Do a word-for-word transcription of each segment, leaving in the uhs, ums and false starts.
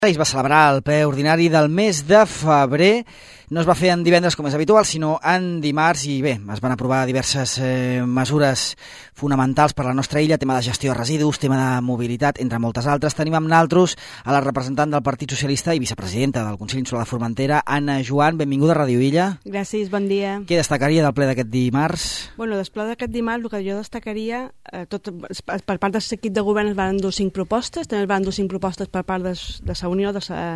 Es va celebrar el ple ordinari del mes de febrer. No es va fer en divendres com és habitual, sinó en dimarts, i bé, es van aprovar diverses eh, mesures fonamentals per a la nostra illa, tema de gestió de residus, tema de mobilitat, entre moltes altres. Tenim amb naltros a la representant del Partit Socialista i vicepresidenta del Consell Insular de Formentera, Anna Joan. Benvinguda a Ràdio Illa. Gràcies, bon dia. Què destacaria del ple d'aquest dimarts? Bueno, del ple d'aquest dimarts, el que jo destacaria, eh, tot, per part del equip de govern es van dur cinc propostes, també es van dur cinc propostes per part de, de la Unió, de sa,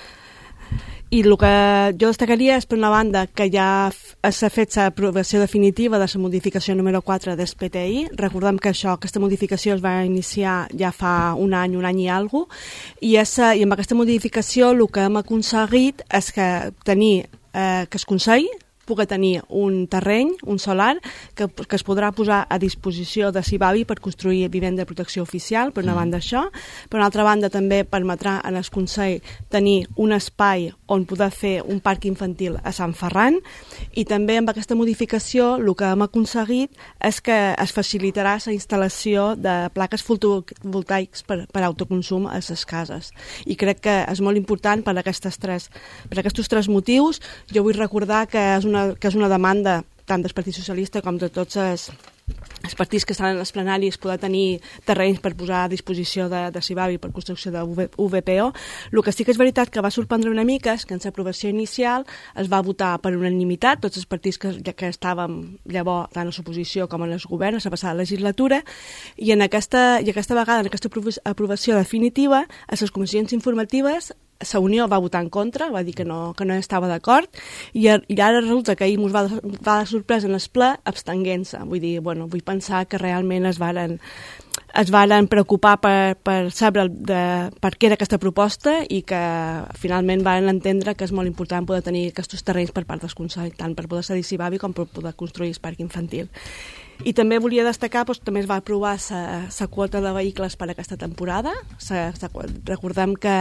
i el que jo destacaria és, per una banda, que ja s'ha fet l'aprovació definitiva de la modificació número quatre del P T I. Recordem que això, aquesta modificació es va iniciar ja fa un any, un any i alguna cosa, i, esa, i amb aquesta modificació el que hem aconseguit és que tenir eh, que el Consell pugui tenir un terreny, un solar, que, que es podrà posar a disposició de Cibavi per construir vivenda de protecció oficial, per una banda això. Per una altra banda també permetrà en el Consell tenir un espai on poder fer un parc infantil a Sant Ferran, i també amb aquesta modificació el que hem aconseguit és que es facilitarà la instal·lació de plaques fotovoltaics per, per autoconsum a les cases. I crec que és molt important per aquests tres, per aquests tres motius. Jo vull recordar que és una que és una demanda tant del Partit Socialista com de tots els, els partits que estan en els plenaris, poder tenir terrenys per posar a disposició de, de Cibavi per construcció de U V P O. El que sí que és veritat que va sorprendre una mica és que en l'aprovació inicial es va votar per unanimitat, tots els partits que, que estàvem llavors tant a l'oposició com en el govern a la passada legislatura, i en aquesta, i aquesta vegada, en aquesta aprovació definitiva, a les comissions informatives la Unió va votar en contra, va dir que no, que no estava d'acord, i, i ara resulta que ahir ens va, va de sorpresa en el ple abstenint-se. Vull dir, bueno, vull pensar que realment es varen, es varen preocupar per, per saber de, per què era aquesta proposta, i que finalment varen entendre que és molt important poder tenir aquests terrenys per part del Consell, tant per poder cedir Cibavi com per poder construir el parc infantil. I també volia destacar, doncs, també es va aprovar la quota de vehicles per a aquesta temporada. Sa, sa, recordem que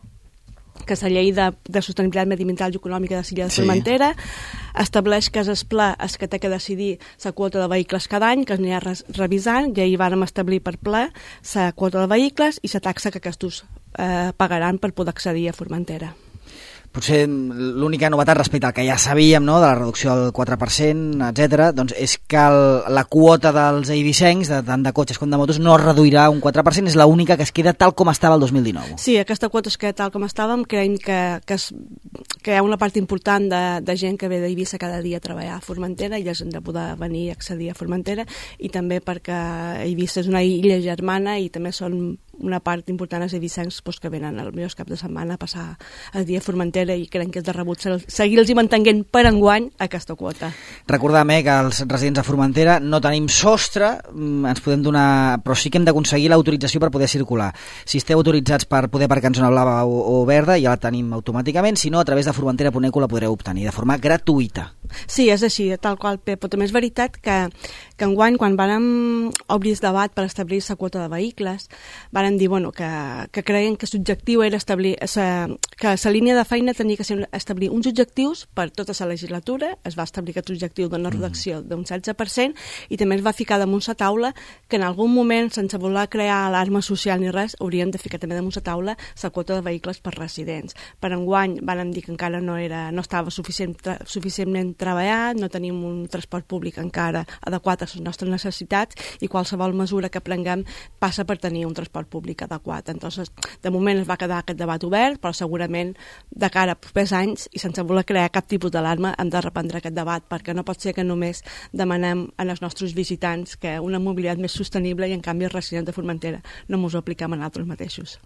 que la llei de, de sostenibilitat mediambiental i econòmica de l'illa de Formentera estableix que és el ple el que té que decidir la quota de vehicles cada any, que es anirà revisant, i ahir vàrem establir per ple la quota de vehicles i la taxa que aquests eh, pagaran per poder accedir a Formentera. Potser l'única novetat respecte al que ja sabíem, no?, de la reducció del quatre per cent, etcètera, doncs és que el, la quota dels eivissencs, de, tant de cotxes com de motos, no es reduirà un quatre per cent, és l'única que es queda tal com estava el dos mil dinou. Sí, aquesta quota es queda tal com estàvem. Creiem que, que, es, que hi ha una part important de, de gent que ve d'Eivissa cada dia a treballar a Formentera, i ells han de poder venir a accedir a Formentera, i també perquè Eivissa és una illa germana i també són una part important dels eivissencs, doncs, que venen el millor cap de setmana a passar el dia a Formentera, i crec que és de rebut seguir-los mantenint per enguany aquesta quota. Recordem eh, que els residents de Formentera no tenim sostre, ens podem donar, però sí que hem d'aconseguir l'autorització per poder circular. Si esteu autoritzats per poder aparcar en zona blava o, o verda, ja la tenim automàticament, si no, a través de formentera punt eco la podreu obtenir de forma gratuïta. Sí, és així, tal qual, Pep. Però també és veritat que, que enguany, quan vàrem obrir el debat per establir la quota de vehicles, vàrem dir, bueno, que, que creien que l'objectiu era establir, sa, que la línia de feina tenia que ser establir uns objectius per tota la legislatura. Es va establir aquest objectiu d'una reducció d'un setze per cent, i també es va ficar damunt la taula que en algun moment, sense voler crear alarma social ni res, hauríem de ficar també damunt la taula la quota de vehicles per residents. Per enguany vàrem dir que encara no, era, no estava suficient, suficientment treballat, no tenim un transport públic encara adequat a les nostres necessitats, i qualsevol mesura que prenguem passa per tenir un transport públic adequat. Entonces, de moment es va quedar aquest debat obert, però segurament de cara a propers anys, i sense voler crear cap tipus d'alarma, hem de reprendre aquest debat, perquè no pot ser que només demanem als nostres visitants que una mobilitat més sostenible, i en canvi els residents de Formentera no ens ho apliquem a nosaltres mateixos.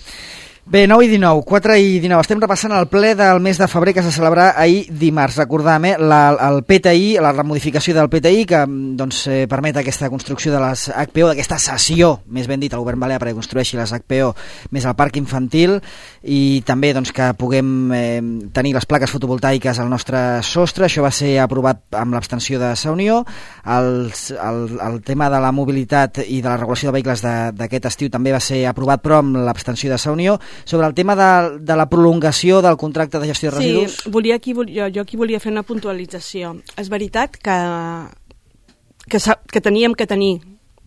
Bé, nou i dinou, quatre i dinou, estem repassant el ple del mes de febrer que es va celebrar ahir dimarts. Recordam, eh, la, el P T I, la remodificació del P T I, que doncs, eh, permet aquesta construcció de les H P O, d'aquesta cessió, més ben dit, al govern balear perquè construeixi les H P O més al parc infantil, i també doncs, que puguem eh, tenir les plaques fotovoltaiques al nostre sostre. Això va ser aprovat amb l'abstenció de la Unió. El, el, el tema de la mobilitat i de la regulació de vehicles d'aquest estiu també va ser aprovat, però amb l'abstenció de la Unió. Sobre el tema de, de la prolongació del contracte de gestió de residus. Sí, volia aquí, jo, jo aquí volia fer una puntualització. És veritat que, que, que teníem que tenir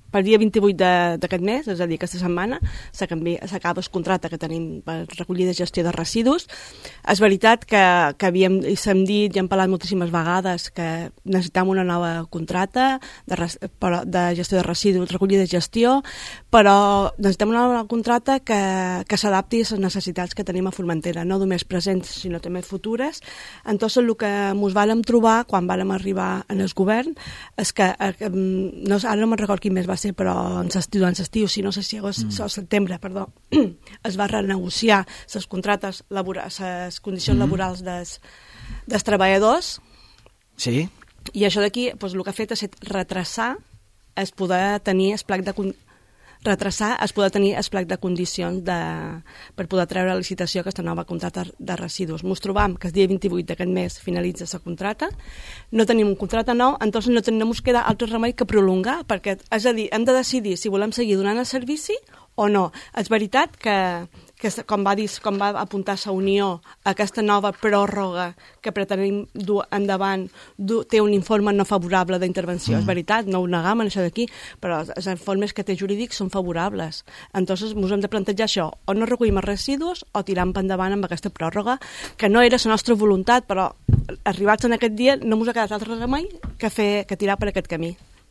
per dia vint-i-vuit d'aquest mes, és a dir, aquesta setmana, s'acaba el contracte que tenim per recollida i gestió de residus. És veritat que, que havíem, i s'hem dit i hem parlat moltíssimes vegades que necessitem una nova contracte de, res, però, de gestió de residus, recollida i gestió, però necessitem una nova contracte que, que s'adapti a les necessitats que tenim a Formentera, no només presents, sinó també futures. Entonces, el que ens vàrem trobar quan vàrem arribar en el govern és que, eh, no, ara no me'n recordo quin mes va ser, però en l'estiu, en l'estiu, si no sé si agost, mm. o setembre, perdó, es va renegociar les contractes, les condicions mm. laborals dels, dels treballadors. Sí. I això d'aquí, doncs, el que ha fet és retrasar es poder tenir el plec de retrasar es poder tenir el plec de condicions de, per poder treure a licitació aquesta nova contracte de residus. Ens trobam que el dia vint-i-vuit d'aquest mes finalitza la contracte, no tenim un contracte nou, entonces no, ten, no ens queda altre remei que prolongar, perquè, és a dir, hem de decidir si volem seguir donant el servici o no. És veritat que, que com, va dir, com va apuntar la Unió, aquesta nova pròrroga que pretenem dur endavant du, té un informe no favorable d'intervenció. Mm. És veritat, no ho negam en això d'aquí, però els informes que té jurídics són favorables. Entonces ens hem de plantejar això, o no recollim els residus o tirem endavant amb aquesta pròrroga, que no era la nostra voluntat, però arribats en aquest dia no ens ha quedat altre remei que, fer, que tirar per aquest camí.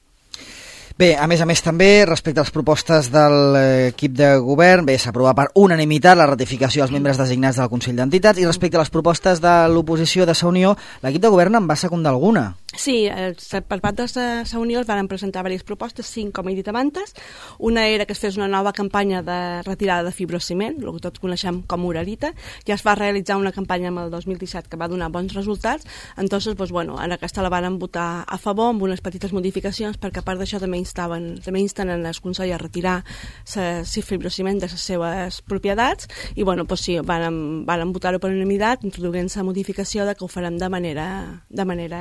Bé, a més a més també, respecte a les propostes de l'equip de govern, bé, s'aprova per unanimitat la ratificació dels membres designats del Consell d'Entitats, i respecte a les propostes de l'oposició de la Unió, l'equip de govern en va secundar alguna. Sí, per part de la Unió es van presentar diverses propostes, cinc, com he dit abans. Una era que es fes una nova campanya de retirada de fibrociment, el que tots coneixem com Uralita. Ja es va realitzar una campanya en el dos mil disset que va donar bons resultats, entonces, pues, bueno, en aquesta la van votar a favor amb unes petites modificacions, perquè a part d'això també instaven, també insten en el Consell a retirar el fibrociment de les seves propietats, i bueno, pues sí, van, van votar-ho per unanimitat, introduint la modificació de que ho farem de manera, de manera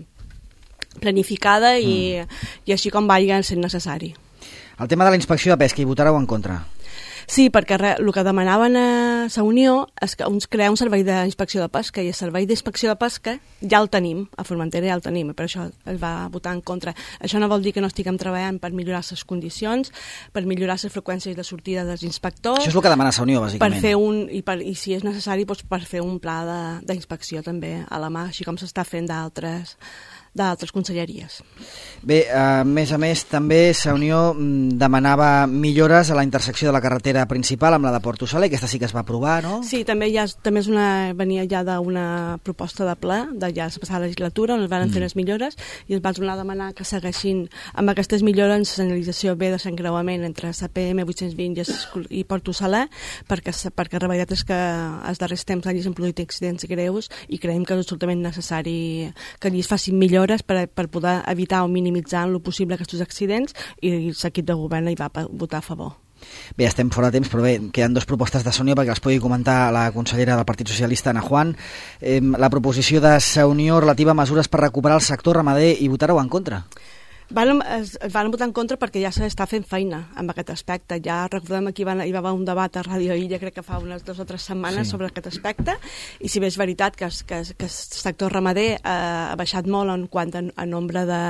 planificada i, mm. i així com vagi sent necessari. El tema de la inspecció de pesca, hi votareu en contra? Sí, perquè re, el que demanaven a la Unió és que uns crear un servei d'inspecció de pesca, i el servei d'inspecció de pesca ja el tenim, a Formentera ja el tenim, i per això es va votar en contra. Això no vol dir que no estiguem treballant per millorar les condicions, per millorar les freqüències de sortida dels inspectors. Això és el que demana la Unió, bàsicament. Per fer un, i, per, i si és necessari, doncs, per fer un pla d'inspecció també a la mà, així com s'està fent d'altres d'altres conselleries. Bé, a més a més, també la Unió demanava millores a la intersecció de la carretera principal amb la de Porto Saler, aquesta sí que es va aprovar, no? Sí, també, ja, també és una, venia ja d'una proposta de ple de ja la passada legislatura, on es van mm. fer les millores, i es van tornar a demanar que segueixin amb aquestes millores en la senyalització bé de l'encreuament entre la P M vuit-cents vint i Porto Saler, perquè, perquè la veritat és que els darrers temps s'han produït accidents greus i creiem que és absolutament necessari que allí es facin millores Per, per poder evitar o minimitzar el possible aquests accidents, i l'equip de govern hi va votar a favor. Bé, estem fora de temps, però bé, queden dues propostes de la Unió perquè les pugui comentar la consellera del Partit Socialista, Ana Juan. Eh, la proposició de la Unió relativa a mesures per recuperar el sector ramader, i votareu en contra? Van, es, es van votar en contra perquè ja s'està fent feina amb aquest aspecte. Ja recordem aquí van, hi va haver un debat a Ràdio Illa, crec que fa unes dues o tres setmanes, sí, sobre aquest aspecte, i si bé és veritat que, que, que el sector ramader eh, ha baixat molt en quant a, a nombre de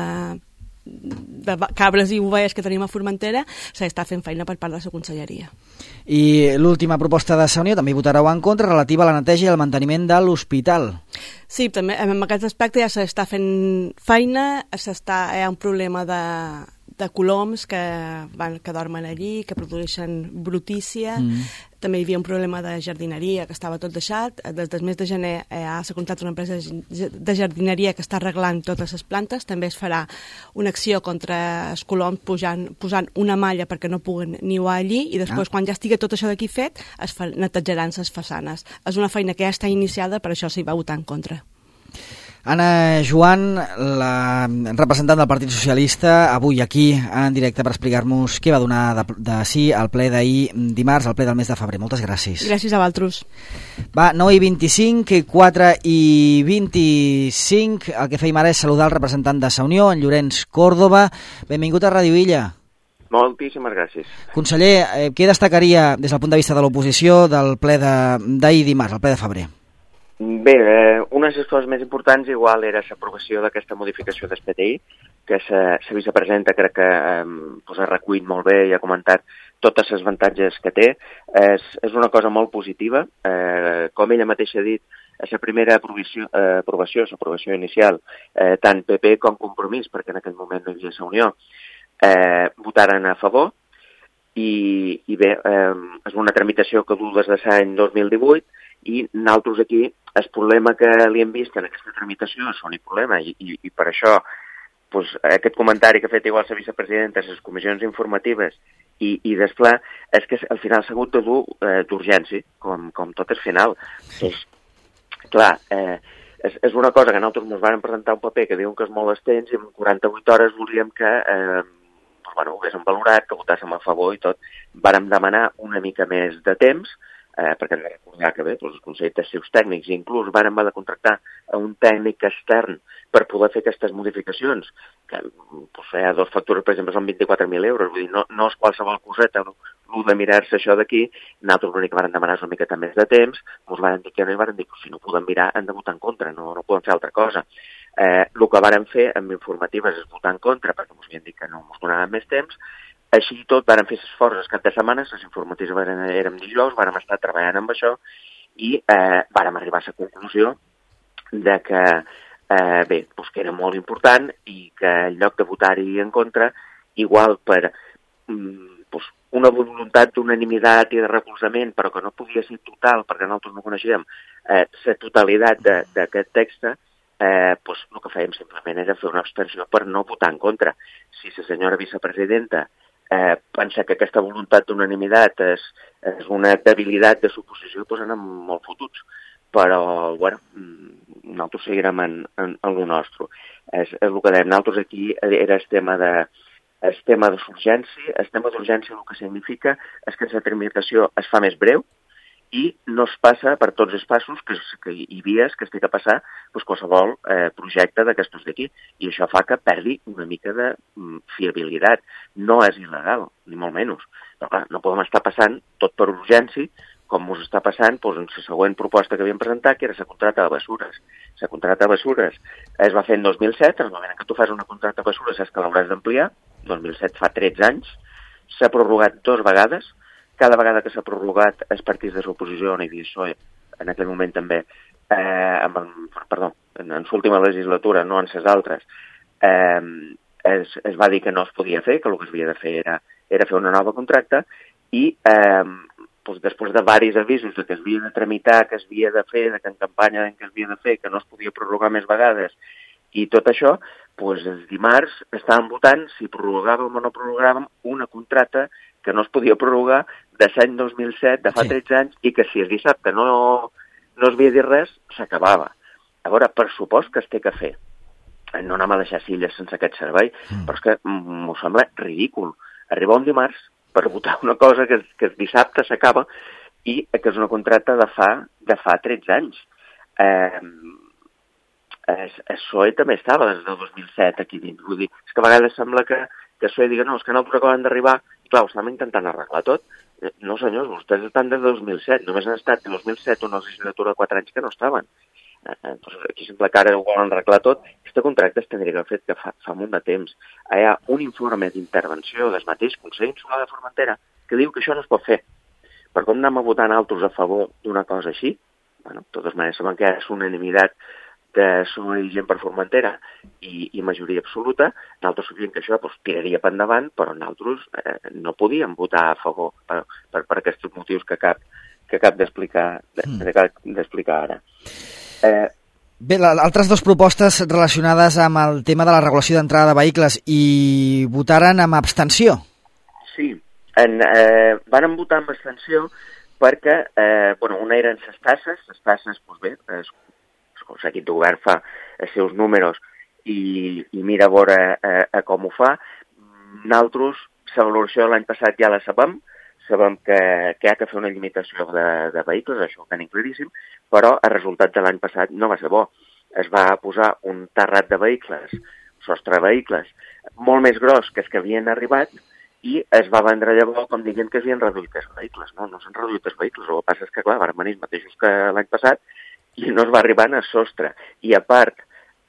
de cabres i ovelles que tenim a Formentera, s'està fent feina per part de la conselleria. I l'última proposta de la Unió també votareu en contra, relativa a la neteja i el manteniment de l'hospital. Sí, també en aquest aspecte ja s'està fent feina, s'està, hi ha un problema de, de coloms que, van, que dormen allí, que produeixen brutícia. Mm. També hi havia un problema de jardineria, que estava tot deixat. Des del mes de gener eh, s'ha contractat una empresa de jardineria que està arreglant totes les plantes. També es farà una acció contra els coloms posant, posant una malla perquè no puguen niuar allí, i després, ah. quan ja estigui tot això d'aquí fet, es fa, netejaran les façanes. És una feina que ja està iniciada, per això s'hi va votar en contra. Anna Joan, la representant del Partit Socialista, avui aquí en directe per explicar-nos què va donar de, de sí al ple d'ahir dimarts, al ple del mes de febrer. Moltes gràcies. Gràcies a vosaltres. Va, nou i vint-i-cinc, quatre i vint-i-cinc. El que feim ara és saludar el representant de la Unió, en Llorenç Còrdova. Benvingut a Ràdio Illa. Moltíssimes gràcies. Conseller, eh, què destacaria des del punt de vista de l'oposició del ple d'ahir dimarts, el ple de febrer? Bé, eh, una de les coses més importants igual era l'aprovació d'aquesta modificació del P T I, que la vicepresidenta crec que eh, pues ha recollit molt bé i ha comentat totes les avantatges que té. És, és una cosa molt positiva. Eh, com ella mateixa ha dit, a la primera aprovació, eh, aprovació, l'aprovació inicial, eh, tant P P com Compromís, perquè en aquell moment no hi havia la Unió, eh, votaren a favor. I, i bé, eh, és una tramitació que du des de l'any dos mil divuit i nosaltres aquí el problema que li hem vist en aquesta tramitació és un problema i, i, i per això pues, aquest comentari que ha fet igual la vicepresidenta a les comissions informatives i, i després és que al final s'ha hagut de dur eh, d'urgència, com, com tot el final. Pues, clar, eh, és, és una cosa que nosaltres ens vam presentar un paper que diuen que és molt extens i en quaranta-vuit hores volíem que eh, pues, bueno, ho haguéssim valorat, que votàssim a favor i tot. Vàrem demanar una mica més de temps, eh, perquè hem de recordar que bé, doncs, el Consell té els seus tècnics i inclús vàrem haver de contractar a un tècnic extern per poder fer aquestes modificacions, que pues, feia dos factures, per exemple, són vint-i-quatre mil euros, vull dir, no, no és qualsevol coseta, no? El de mirar-se això d'aquí, nosaltres l'únic que vàrem demanar és una miqueta més de temps, ens vàrem dir que no i vàrem dir que si no podem mirar hem de votar en contra, no, no podem fer altra cosa. Eh, el que vàrem fer amb informatives és votar en contra, perquè ens havien dit que no ens donaven més temps. Així i tot, vàrem fer l'esforç el cap de setmana, les informatives eren, érem dijous, vàrem estar treballant amb això i eh, vàrem arribar a la conclusió de que, eh, bé, doncs que era molt important i que en lloc de votar-hi en contra, igual per mm, doncs, una voluntat d'unanimitat i de recolzament, però que no podia ser total, perquè nosaltres no coneixíem eh, la totalitat d'aquest text, eh, doncs el que fèiem simplement era fer una abstenció per no votar en contra. Si la senyora vicepresidenta eh, pensa que aquesta voluntat d'unanimitat és, és una debilitat de suposició, doncs anem molt fotuts. Però, bueno, nosaltres seguirem en, en, en el nostre. És, és el que dèiem, nosaltres aquí era el tema de el tema d'urgència. El tema d'urgència el que significa és que la tramitació es fa més breu i no es passa per tots els passos que, que i vies que es té que passar doncs, qualsevol eh, projecte d'aquestos d'aquí. I això fa que perdi una mica de mm, fiabilitat. No és il·legal, ni molt menys. Però clar, no podem estar passant tot per urgència, com ens està passant doncs, en la següent proposta que havíem presentat, que era la contracta de bessures. La contracta de bessures es va fer en dos mil set, en el moment en què tu fas una contracta de bessures és que l'hauràs d'ampliar, dos mil set fa tretze anys, s'ha prorrogat dues vegades, cada vegada que s'ha prorrogat els partits de l'oposició, on hi havia P S O E, en aquell moment també, eh, amb el, perdó, en, en l'última legislatura, no en les altres, eh, es, es va dir que no es podia fer, que el que es havia de fer era, era fer una nova contracta, i eh, doncs, després de diversos avisos de que es havia de tramitar, que es havia de fer, de que en campanya que es havia de fer, que no es podia prorrogar més vegades, i tot això, doncs els dimarts estàvem votant si prorrogàvem o no prorrogàvem una contracta que no es podia prorrogar de l'any dos mil set, de fa sí. tretze anys, i que si el dissabte no, no es havia dit res, s'acabava. A veure, per supost que es té que fer. No anem a deixar Silles sense aquest servei, mm. però és que m'ho sembla ridícul. Arribar un dimarts per votar una cosa que, que el dissabte s'acaba i que és una contracta de fa, de fa tretze anys. Eh, el P S O E també estava des del dos mil set aquí dins. Vull dir, és que a vegades sembla que, que el P S O E digui no, és que nosaltres acaben d'arribar i clar, ho estem intentant arreglar tot. No senyors, vostès estan des del dos mil set, només han estat del dos mil set una legislatura de quatre anys que no estaven. Eh, doncs aquí sembla que ara ho volen arreglar tot. Aquest contracte es tindria que haver fet que fa, fa molt de temps. Hi ha un informe d'intervenció del mateix Consell Insular de Formentera que diu que això no es pot fer. Per com anem a votar altres a favor d'una cosa així? Bueno, de totes maneres sabem que és unanimitat de P S O E i gent per Formentera i, i majoria absoluta. Nosaltres sabíem que això doncs, tiraria per endavant, però nosaltres eh, no podíem votar a favor per, per, per aquests motius que cap, que cap d'explicar d'explicar ara. Eh, Bé, altres dues propostes relacionades amb el tema de la regulació d'entrada de vehicles i votaren amb abstenció. Sí, en, eh, van votar amb abstenció perquè, eh, bueno, una eren les tasses, les tasses, doncs bé, es, l'equip de govern fa els seus números i, i mira a veure eh, a com ho fa. Nosaltres, la valoració de l'any passat ja la sabem, sabem que, que hi ha que fer una limitació de, de vehicles, això ho tenim claríssim, però el resultat de l'any passat no va ser bo. Es va posar un terrat de vehicles, sostre de vehicles, molt més gros que els que havien arribat i es va vendre llavors com dient que s'havien reduït els vehicles. No, no s'han reduït els vehicles, el que passa és que, clar, van venir els mateixos que l'any passat i no es va arribar a sostre. I a part,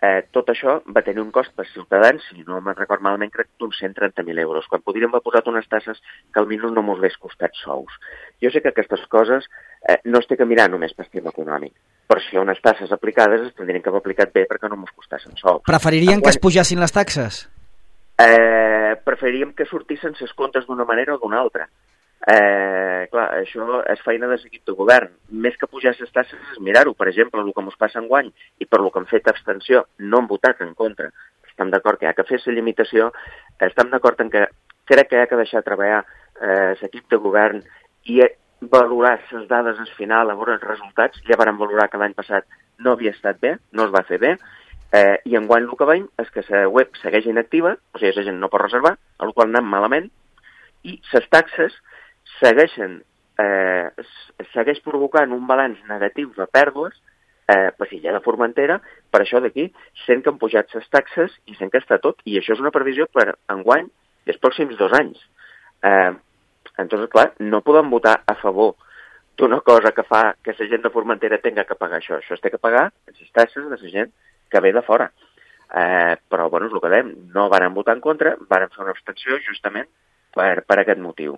Eh, tot això va tenir un cost per ciutadans, si no me'n record malament, crec d'uns cent trenta mil euros, quan podríem haver posat unes tasses que al minut no mos hagués costat sous. Jo sé que aquestes coses eh, no es té que mirar només per tema econòmic, però si hi ha unes tasses aplicades es tindrien que haver aplicat bé perquè no mos costassin sous. Preferirien Enguany... que es pugessin les taxes? Eh, preferiríem que sortissin ses comptes d'una manera o d'una altra. Eh, clar, això és feina de l'equip de govern. Més que pujar les tasses és mirar-ho. Per exemple, el que ens passa enguany i per lo que hem fet abstenció, no hem votat en contra. Estem d'acord que hi ha que fer la limitació, estem d'acord en que crec que hi ha que deixar treballar eh, l'equip de govern i valorar les dades al final, a veure els resultats. Ja vam valorar que l'any passat no havia estat bé, no es va fer bé, eh, i enguany el que veiem és que la web segueix inactiva, o sigui, la gent no pot reservar, a la qual anem malament, i les taxes segueixen, eh, segueix provocant un balanç negatiu de pèrdues eh, per l'illa de Formentera, per això d'aquí, sent que han pujat les taxes i sent que està tot, i això és una previsió per enguany dels pròxims dos anys. Eh, entonces, clar, no podem votar a favor d'una cosa que fa que la gent de Formentera tenga que pagar això. Això es té que pagar les taxes de la gent que ve de fora. Eh, però, bueno, és el que dèiem, no varen votar en contra, varen fer una abstenció justament per, per aquest motiu.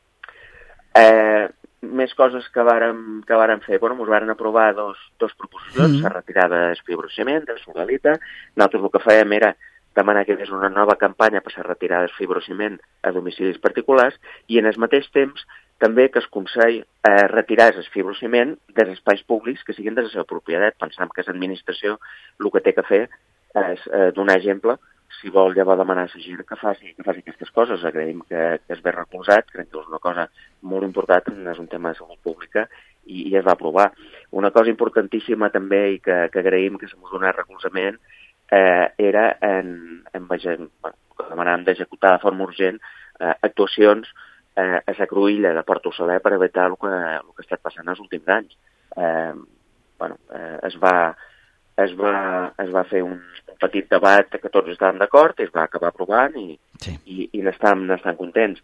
Eh, més coses que vàrem, que vàrem fer. Bueno, ens varen aprovar dos, dos proposicions, mm. la retirada del fibrociment, de la Sorgalita. Nosaltres el que fèiem era demanar que hi hagués una nova campanya per la retirada del fibrociment a domicilis particulars i en el mateix temps també que es consell eh, retirar el fibrociment dels espais públics que siguin de la seva propietat. Pensam que l'administració el que té que fer és eh, donar exemple. Si vol llavors demanar a la gent que faci, que faci aquestes coses. Agraïm que, que es ve recolzat, crec que és una cosa molt important, és un tema de salut pública i, i es va aprovar. Una cosa importantíssima també i que, que agraïm que se m'ha donat recolzament eh, era en, en, en bueno, demanàvem d'executar de forma urgent eh, actuacions eh, a la cruïlla de Port Saler per evitar el que, el que ha estat passant els últims anys. Eh, bueno, eh, es va... Es va, es va fer un, un petit debat que tots estàvem d'acord i es va acabar aprovant i, sí. i, i n'estan, n'estan contents.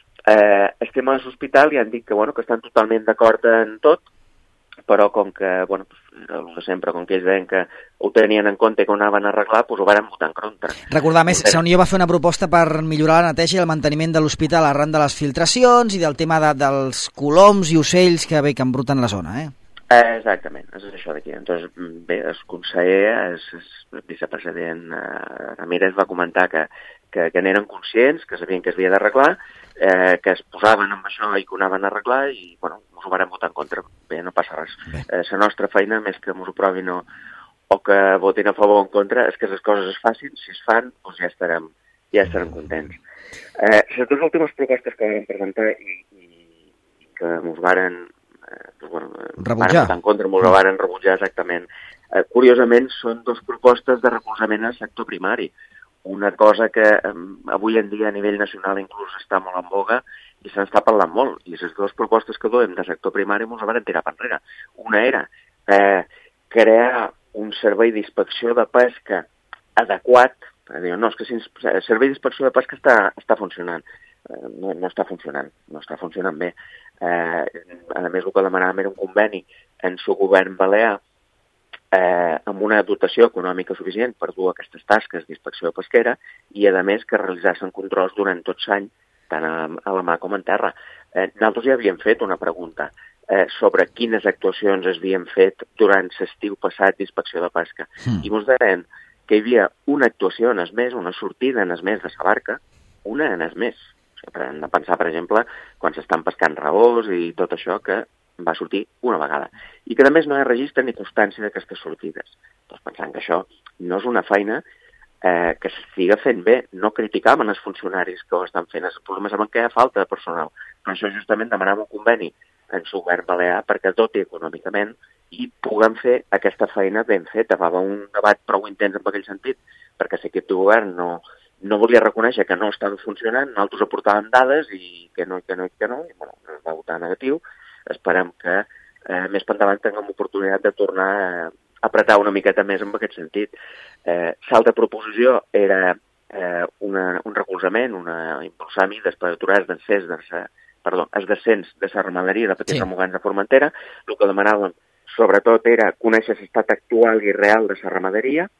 Eh, el tema de l'hospital ja han dit que, bueno, que estan totalment d'acord en tot, però com que, bueno, el de sempre, com que ells deien que ho tenien en compte i que ho anaven a arreglar, doncs ho varen votar en contra. Recordar més, la Unió va fer una proposta per millorar la neteja i el manteniment de l'hospital arran de les filtracions i del tema de, dels coloms i ocells que, bé, que embruten la zona, eh? Eh, exactament, és això d'aquí. Entonces, bé, el conseller, el vicepresident eh, Ramírez va comentar que, que, que n'eren conscients, que sabien que es havia d'arreglar, eh, que es posaven amb això i que ho anaven a arreglar i, bueno, ens ho varen votar en contra. Bé, no passa res. Eh, la nostra feina, més que ens ho provin o, o que votin a favor o en contra, és que les coses es facin, si es fan, doncs ja estarem, ja estarem contents. Eh, les dues últimes propostes que vam presentar i, i, i que ens varen Eh, doncs, bueno, rebutjar. En contra, ens ho varen rebutjar exactament. Eh, curiosament, són dues propostes de recolzament al sector primari. Una cosa que eh, avui en dia a nivell nacional inclús està molt en boga i se n'està parlant molt. I les dues propostes que duem de sector primari ens varen tirar per enrere. Una era eh, crear un servei d'inspecció de pesca adequat. Eh, no, és que el servei d'inspecció de pesca està, està funcionant. Eh, no, no està funcionant, no està funcionant bé. Eh, a més, el que demanàvem era un conveni en el govern balear eh, amb una dotació econòmica suficient per dur aquestes tasques d'inspecció pesquera i, a més, que realitzassin controls durant tot l'any, tant a, a la mà com en terra. Eh, nosaltres ja havíem fet una pregunta eh, sobre quines actuacions es havien fet durant l'estiu passat d'inspecció de pesca. Mm. I ens deien que hi havia una actuació en es mes, una sortida en es mes de la barca, una en es mes. Hem de pensar, per exemple, quan s'estan pescant rabós i tot això, que va sortir una vegada. I que, a més, no hi ha registre ni constància d'aquestes sortides. Doncs pensant que això no és una feina eh, que s'estiga fent bé. No criticàvem els funcionaris que ho estan fent. El problema és que hi ha falta de personal. Per això justament demanàvem un conveni en el govern balear perquè doti econòmicament i puguem fer aquesta feina ben feta. Va haver un debat prou intens en aquell sentit, perquè l'equip de govern no... no volia reconèixer que no estava funcionant, nosaltres aportàvem dades i que no, i que no, i que no, i bueno, es va votar negatiu. Esperem que eh, més endavant tinguem oportunitat de tornar a apretar una miqueta més en aquest sentit. Eh, L'altra proposició era eh, una, un recolzament, una impulsar mides per aturar el descens de sa, perdó, el descens de la ramaderia de petits sí. remugants de Formentera. El que demanàvem, sobretot, era conèixer l'estat actual i real de la ramaderia,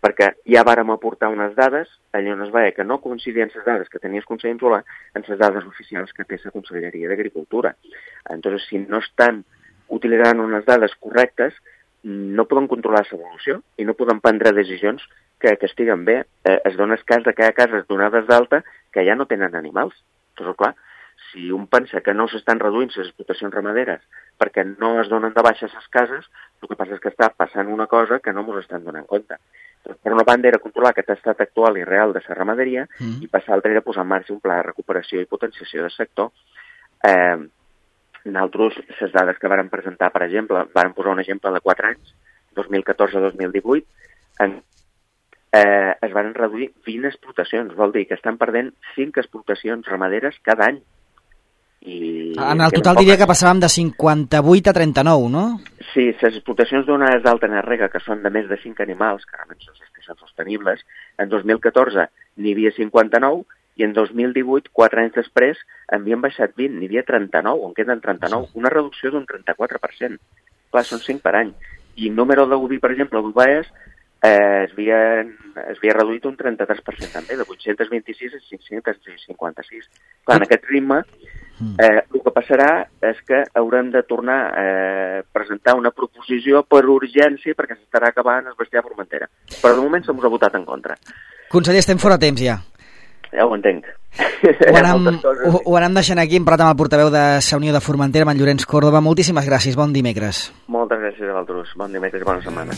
perquè ja vàrem aportar unes dades, allà on es veia que no coincidien les dades que tenia el Consell Insular amb les dades oficials que té la Conselleria d'Agricultura. Entonces, si no estan utilitzant unes dades correctes, no podem controlar l'evolució i no podem prendre decisions que, que estiguen bé. Eh, es dona el cas de que hi ha cases donades d'alta que ja no tenen animals. Entonces, clar, si un pensa que no s'estan reduint les explotacions ramaderes perquè no es donen de baixa les cases, el que passa és que està passant una cosa que no ens estan donant compte. Doncs, per una banda era controlar aquest estat actual i real de la ramaderia mm. i per l'altra era posar en marxa un pla de recuperació i potenciació del sector. Eh, nosaltres, les dades que vàrem presentar, per exemple, vàrem posar un exemple de quatre anys, dos mil catorze a dos mil divuit, en, eh, es van reduir vint explotacions, vol dir que estan perdent cinc explotacions ramaderes cada any. I en el total diria que passàvem de cinquanta-vuit a trenta-nou, no? Sí, les explotacions donades d'alta en rega, que són de més de cinc animals, que realment són, que són sostenibles, en dos mil catorze n'hi havia cinquanta-nou i en dos mil divuit, quatre anys després, en havien baixat vint, n'hi havia trenta-nou, en queden trenta-nou, una reducció d'un trenta-quatre per cent. Clar, són cinc per any. I el número d'oví, per exemple, d'ovelles, eh, es, havia, es havia reduït un trenta-tres per cent també, de vuit-cents vint-i-sis a cinc-cents cinquanta-sis. Clar, en aquest ritme, Eh, el que passarà és que haurem de tornar a eh, presentar una proposició per urgència perquè s'estarà acabant el bestiar a Formentera. Però de moment se mos ha votat en contra. Conseller, estem fora temps ja. Ja ho entenc. Ho anem, ho, ho anem deixant aquí. Hem parlat amb el portaveu de la Unió de Formentera, amb en Llorenç Córdoba. Moltíssimes gràcies. Bon dimecres. Moltes gràcies a vosaltres. Bon dimecres i bona setmana.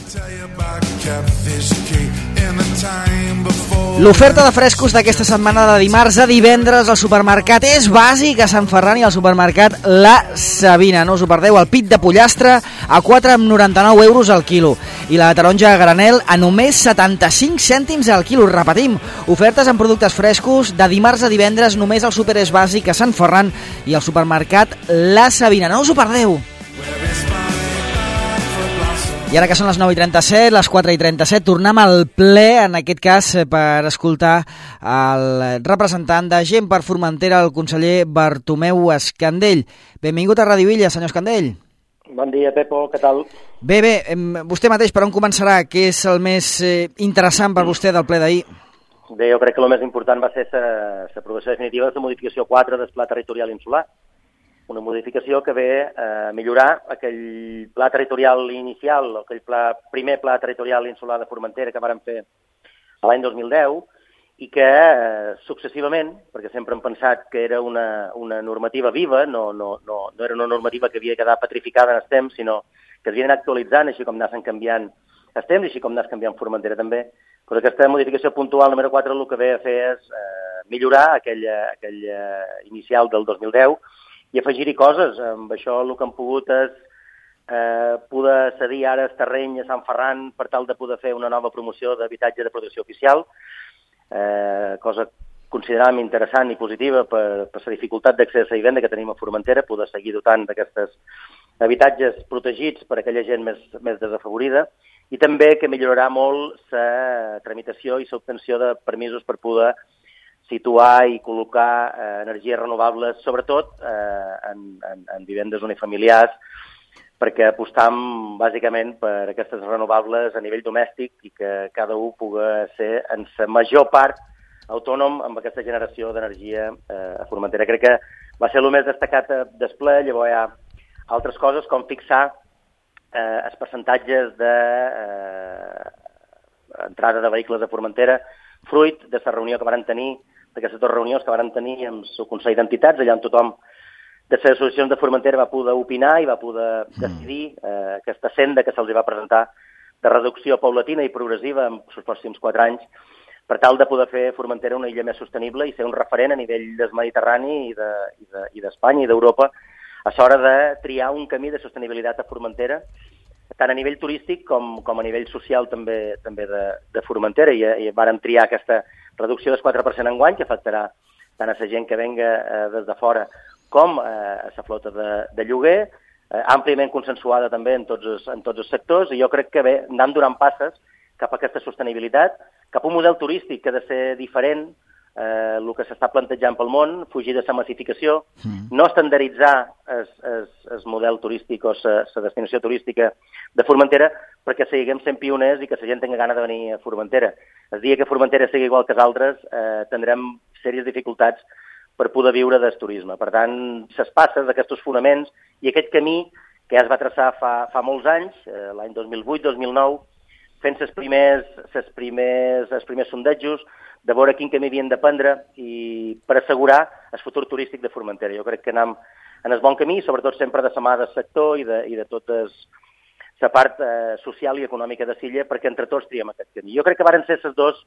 L'oferta de frescos d'aquesta setmana de dimarts a divendres al supermercat és bàsic a Sant Ferran i al supermercat La Sabina. No us ho perdeu, el pit de pollastre a quatre coma noranta-nou euros al quilo i la taronja a granel a només setanta-cinc cèntims al quilo. Repetim, ofertes en productes frescos de dimarts a divendres només al súper és bàsic a Sant Ferran i al supermercat La Sabina. No us ho perdeu. I ara que són les nou i trenta-set, les quatre i trenta-set, tornem al ple, en aquest cas per escoltar el representant de Gent per Formentera, el conseller Bartomeu Escandell. Benvingut a Radio Illa, senyor Escandell. Bon dia, Pepo, què tal? Bé, bé, vostè mateix, per on començarà? Què és el més interessant per vostè del ple d'ahir? Bé, jo crec que el més important va ser l'aprovació definitiva de la modificació quatre del Pla Territorial Insular. Una modificació que ve a millorar aquell pla territorial inicial, aquell pla, primer pla territorial insular de Formentera que vàrem fer l'any dos mil deu i que eh, successivament, perquè sempre hem pensat que era una, una normativa viva, no, no, no, no era una normativa que havia quedat petrificada en el temps, sinó que es havien actualitzant, així com anaven canviant els temps, així com anaven canviant Formentera també. Però aquesta modificació puntual número quatre el que ve a fer és eh, millorar aquella, aquella inicial del dos mil deu i afegir-hi coses. Amb això el que hem pogut és eh, poder cedir ara el terreny a Sant Ferran per tal de poder fer una nova promoció d'habitatge de protecció oficial, eh, cosa consideràvem interessant i positiva per, per la dificultat d'accés a la vivenda que tenim a Formentera, poder seguir dotant d'aquestes habitatges protegits per a aquella gent més, més desafavorida, i també que millorarà molt la tramitació i l'obtenció de permisos per poder situar i col·locar eh, energies renovables, sobretot eh, en, en, en vivendes unifamiliars, perquè apostam bàsicament per aquestes renovables a nivell domèstic i que cada un pugui ser en la major part autònom amb aquesta generació d'energia eh, a Formentera. Crec que va ser el més destacat del ple. Llavors hi ha altres coses com fixar eh, els percentatges de eh, entrada de vehicles a Formentera, fruit de la reunió que varen tenir, d'aquestes dues reunions que varen tenir amb el Consell d'Entitats, allà on tothom de les associacions de Formentera va poder opinar i va poder decidir eh, aquesta senda que se'ls va presentar de reducció paulatina i progressiva en els pròxims quatre anys, per tal de poder fer Formentera una illa més sostenible i ser un referent a nivell del Mediterrani i d'Espanya de, i, de, i d'Europa a l'hora de triar un camí de sostenibilitat a Formentera, tant a nivell turístic com, com a nivell social també també de, de Formentera, i, i vàrem triar aquesta reducció del quatre per cent enguany, que afectarà tant a la gent que venga eh, des de fora com eh, a la flota de, de lloguer, eh, àmpliament consensuada també en tots, els, en tots els sectors, i jo crec que bé, anem donant passes cap a aquesta sostenibilitat, cap a un model turístic que ha de ser diferent, eh, el que s'està plantejant pel món, fugir de la massificació, mm. no estandarditzar el model turístic o la destinació turística de Formentera perquè siguem sent pioners i que la gent tingui gana de venir a Formentera. El dia que Formentera sigui igual que els altres, eh, tindrem sèries dificultats per poder viure del turisme. Per tant, les passes d'aquests fonaments i aquest camí que ja es va traçar fa, fa molts anys, eh, l'any dos mil vuit dos mil nou, fent els primers, ses primers, els primers sondejos, de veure quin camí havien de prendre i per assegurar el futur turístic de Formentera. Jo crec que anem en el bon camí, sobretot sempre de la mà del sector i de, i de tota la part eh, social i econòmica de l'illa, perquè entre tots triem aquest camí. Jo crec que varen ser les dues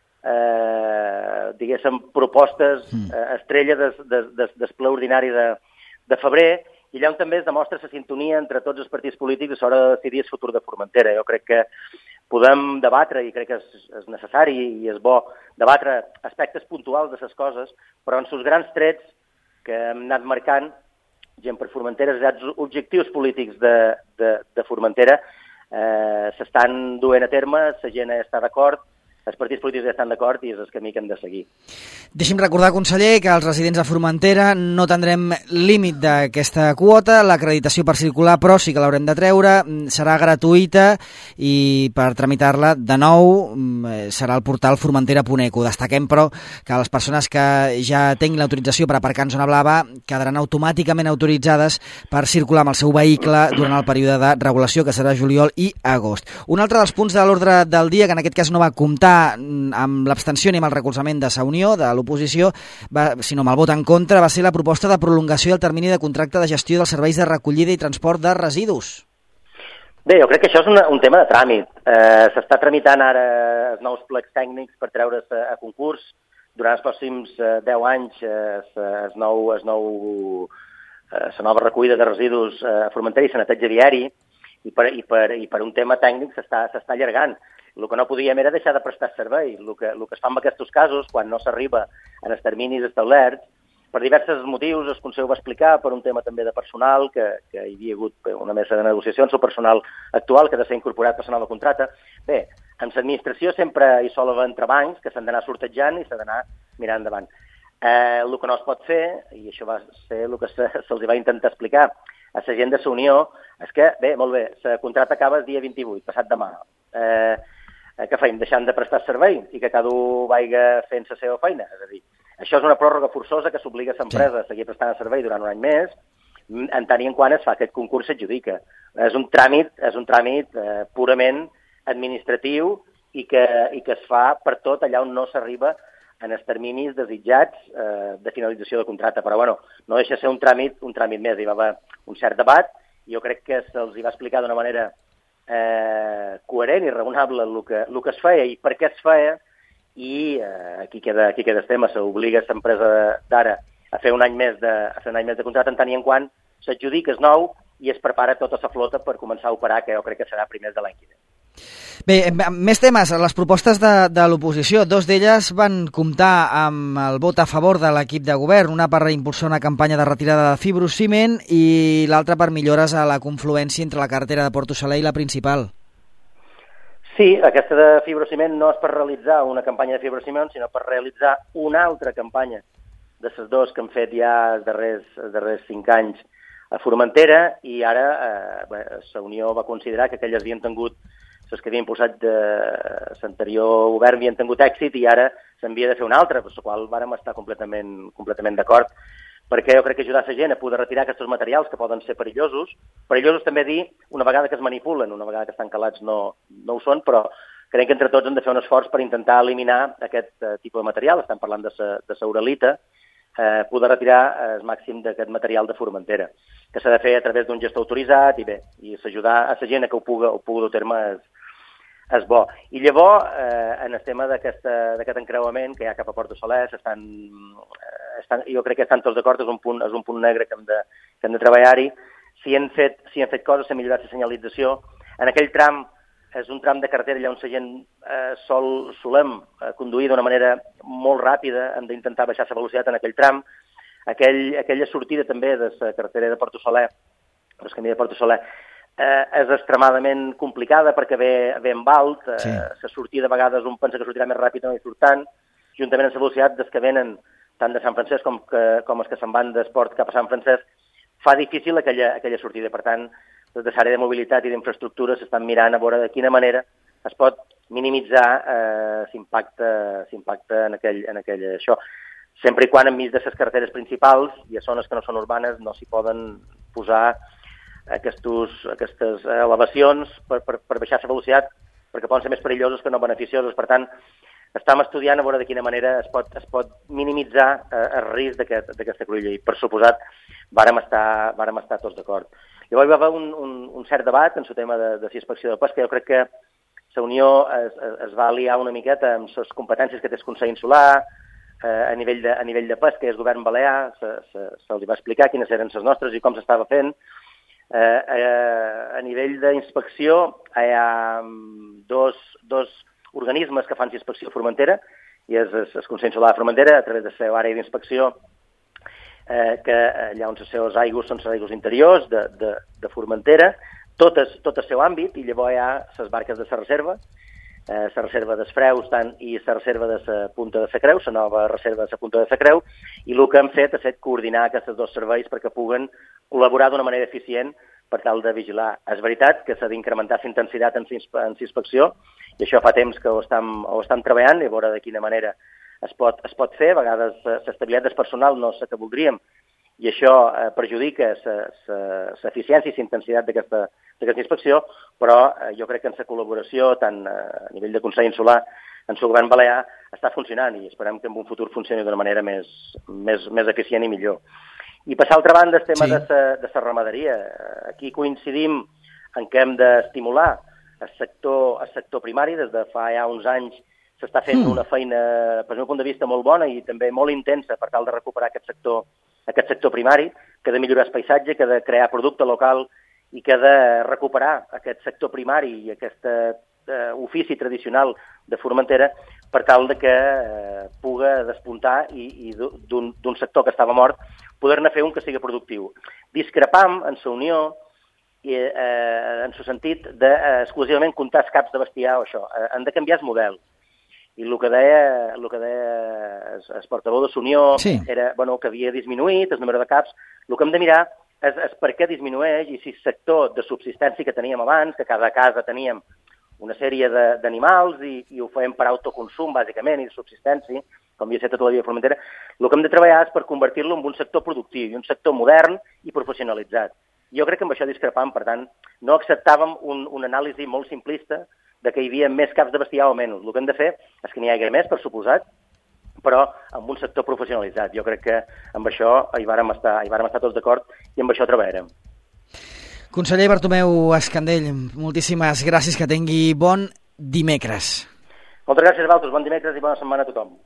eh, diguéssim, propostes eh, estrella des, des, des, des ple ordinari de, de febrer, i allà on també es demostra la sintonia entre tots els partits polítics a l'hora de decidir el futur de Formentera. Jo crec que podem debatre, i crec que és, és necessari i és bo debatre aspectes puntuals de les coses, però en els grans trets que hem anat marcant, gent per Formentera, els objectius polítics de, de, de Formentera eh, s'estan duent a terme, la gent està d'acord, els partits polítics ja estan d'acord i és el camí que hem de seguir. Deixi'm recordar, conseller, que els residents de Formentera no tindrem límit d'aquesta quota, l'acreditació per circular, però sí que l'haurem de treure, serà gratuïta i per tramitar-la, de nou, serà el portal formentera punt eco. Destaquem, però, que les persones que ja tinguin l'autorització per aparcar en zona blava quedaran automàticament autoritzades per circular amb el seu vehicle durant el període de regulació, que serà juliol i agost. Un altre dels punts de l'ordre del dia, que en aquest cas no va comptar amb l'abstenció ni amb el recolzament de la Unió, de l'oposició, sinó amb el vot en contra, va ser la proposta de prolongació del termini de contracte de gestió dels serveis de recollida i transport de residus. Bé, jo crec que això és una, un tema de tràmit. Eh, S'està tramitant ara els nous plecs tècnics per treure's a, a concurs. Durant els pròxims eh, deu anys eh, es nou, es nou, eh, la nova recollida de residus eh, a Formentera i la neteja viari, i per, i, per, i per un tema tècnic s'està allargant. El que no podíem era deixar de prestar servei. El que, el que es fa en aquests casos, quan no s'arriba en els terminis establerts, per diversos motius, el Consell va explicar, per un tema també de personal, que, que hi havia hagut una mesa de negociacions, el personal actual que ha de ser incorporat personal de contracte. Bé, en l'administració sempre hi sol haver entrebancs que s'han d'anar sortejant i s'ha d'anar mirant endavant. Eh, el que no es pot fer, i això va ser el que se, se'ls va intentar explicar a la gent de la Unió, és que, bé, molt bé, el contracte acaba el dia vint-i-vuit, passat demà. Eh, què feim? Deixant de prestar servei i que cada un vagi fent la seva feina. És a dir, això és una pròrroga forçosa que s'obliga a l'empresa a seguir prestant servei durant un any més, en tant i en quant es fa aquest concurs s'adjudica. És un tràmit, és un tràmit eh, purament administratiu i que, i que es fa per tot allà on no s'arriba en els terminis desitjats eh, de finalització de contracte. Però bueno, no deixa de ser un tràmit, un tràmit més. Hi va haver un cert debat i jo crec que se'ls va explicar d'una manera Eh, coherent i raonable el que, el que es feia i per què es feia, i eh, aquí queda, aquí queda el tema. S'obliga l'empresa d'ara a fer un any més de, a fer un any més de contracte en tant i en quant s'adjudica el nou i es prepara tota la flota per començar a operar, que jo crec que serà primers de l'any que ve. Bé, més temes. Les propostes de, de l'oposició, dos d'elles van comptar amb el vot a favor de l'equip de govern, una per impulsar una campanya de retirada de fibrociment i l'altra per millores a la confluència entre la carretera de Porto Saler i la principal. Sí, aquesta de fibrociment no és per realitzar una campanya de fibrociment, sinó per realitzar una altra campanya de les dues que han fet ja els darrers, els darrers cinc anys a Formentera, i ara eh, la Unió va considerar que aquelles havien tingut, les que havien impulsat de l'anterior govern havien tingut èxit i ara s'havia de fer una altra, per la qual vàrem estar completament, completament d'acord, perquè jo crec que ajudar la gent a poder retirar aquests materials que poden ser perillosos. Perillosos també dir una vegada que es manipulen, una vegada que estan calats no, no ho són, però crec que entre tots hem de fer un esforç per intentar eliminar aquest uh, tipus de material. Estem parlant de sa, de sa uralita, eh, poder retirar el màxim d'aquest material de Formentera, que s'ha de fer a través d'un gestor autoritzat i bé, i s'ajudar a la gent a que ho pugui, ho pugui dur a terme és, és bo. I llavors, eh, en el tema d'aquest encreuament que hi ha cap a Porto Saler, estan, estan, jo crec que estan tots d'acord, és un punt, és un punt negre que hem de, que hem de treballar-hi. Si han fet, si han fet coses, s'ha millorat la senyalització. En aquell tram, és un tram de carretera allà on la gent eh, sol, solem eh, conduir d'una manera molt ràpida, hem d'intentar baixar la velocitat en aquell tram. Aquell, aquella sortida també de la carretera de Porto Saler, el camí de Porto Saler, eh, és extremadament complicada perquè ve, ve amb alt, eh, sí. La sortida a vegades un pensa que sortirà més ràpid i no hi surt tant, juntament amb la velocitat des que venen tant de Sant Francesc com, que, com els que se'n van d'esport cap a Sant Francesc, fa difícil aquella, aquella sortida. Per tant, des de l'àrea de mobilitat i d'infraestructura s'estan mirant a veure de quina manera es pot minimitzar eh, l'impacte l'impacte en aquell, en aquell això. Sempre i quan enmig de les carreteres principals i a zones que no són urbanes no s'hi poden posar aquestos, aquestes elevacions per, per, per baixar la velocitat, perquè poden ser més perillosos que no beneficiosos. Per tant, estem estudiant a veure de quina manera es pot, es pot minimitzar eh, el risc d'aquesta aquest, cruïlla i, per suposat, vàrem estar, vàrem estar tots d'acord. Llavors hi va haver un, un, un cert debat en el tema de, de la inspecció de pesca. Jo crec que la Unió es, es va aliar una miqueta amb les competències que té el Consell Insular, eh, a, nivell de, a nivell de pesca i el govern balear, se'ls se, se va explicar quines eren les nostres i com s'estava fent. Eh, eh, a nivell d'inspecció hi ha dos, dos organismes que fan inspecció a Formentera, i és el Consell Insular de Formentera, a través de la seva àrea d'inspecció, eh, que allà on les seves aigües són les aigües interiors de, de, de Formentera, tot el, tot el seu àmbit, i llavors hi ha les barques de la reserva, eh, la reserva dels Freus tant, i la reserva de la Punta de la Creu, la nova reserva de la Punta de la Creu, i el que hem fet ha estat coordinar aquests dos serveis perquè puguen col·laborar d'una manera eficient per tal de vigilar. És veritat que s'ha d'incrementar la intensitat en la inspecció, i això fa temps que ho estem, ho estem treballant, i a veure de quina manera es pot, es pot fer. A vegades l'estabilitat del personal no és la que voldríem, i això eh, perjudica l'eficiència i la intensitat d'aquesta inspecció, però eh, jo crec que en la col·laboració, tant eh, a nivell de Consell Insular, en el govern balear, està funcionant, i esperem que en un futur funcioni d'una manera més, més, més eficient i millor. I per l'altra banda, el tema sí. de la ramaderia. Aquí coincidim en que hem d'estimular el sector, el sector primari. Des de fa ja uns anys s'està fent mm. una feina, per meu punt de vista, molt bona i també molt intensa per tal de recuperar aquest sector, aquest sector primari, que ha de millorar el paisatge, que ha de crear producte local i que ha de recuperar aquest sector primari i aquest eh, ofici tradicional de Formentera per tal de que eh, puga despuntar i, i d'un sector que estava mort poder-ne fer un que sigui productiu. Discrepam en la Unió i, eh, en el sentit de eh, exclusivament comptar els caps de bestiar o això. Eh, han de canviar el model. I el que deia, el que deia el portaveu de la Unió sí. era bueno, que havia disminuït el número de caps. El que hem de mirar és, és per què disminueix i si el sector de subsistència que teníem abans, que cada casa teníem una sèrie d'animals i, i ho fèiem per autoconsum, bàsicament, i de subsistència, com havia estat tota la vida de Formentera, el que hem de treballar és per convertir-lo en un sector productiu i un sector modern i professionalitzat. Jo crec que amb això discrepam, per tant, no acceptàvem un, un anàlisi molt simplista de que hi havia més caps de bestiar o menys. El que hem de fer és que n'hi hagi més, per suposat, però amb un sector professionalitzat. Jo crec que amb això hi vàrem estar, hi vàrem estar tots d'acord i amb això treballarem. Conseller Bartomeu Escandell, moltíssimes gràcies, que tingui bon dimecres. Moltes gràcies a vosaltres, bon dimecres i bona setmana a tothom.